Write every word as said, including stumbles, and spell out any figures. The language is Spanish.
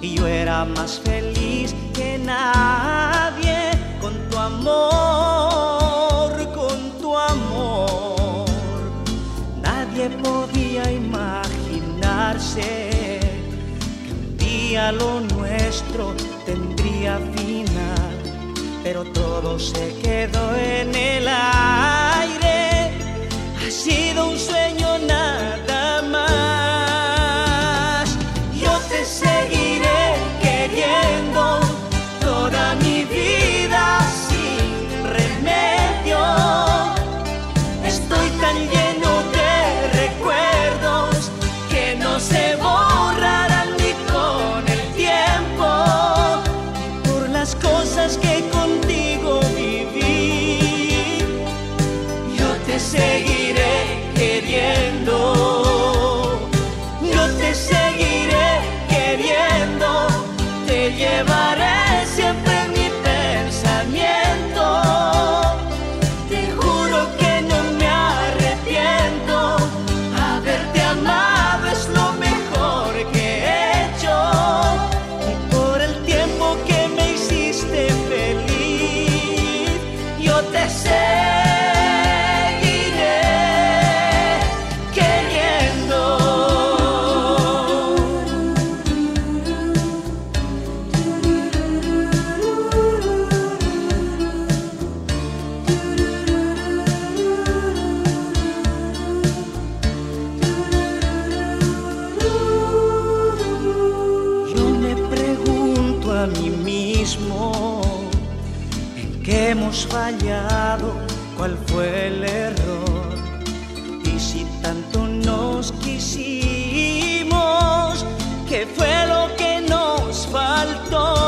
y yo era más feliz que nadie con tu amor, con tu amor. Nadie podía imaginarse que un día lo nuestro tendría final, pero todo se quedó en el aire. Ha sido un sueño nada más. Yo te seguiré queriendo toda mi vida sin remedio. Estoy tan lleno de recuerdos que no se borrarán ni con el tiempo, por las cosas que contigo viví. Yo te seguiré queriendo, yo te seguiré queriendo, te llevaré siempre en mi pensamiento. Te juro que no me arrepiento, haberte amado es lo mejor que he hecho, y por el tiempo que me hiciste feliz, yo te seguiré queriendo. Yo me pregunto a mí mismo en qué hemos fallado, cuál fue el error, y si tanto nos quisimos, ¿qué fue lo que nos faltó?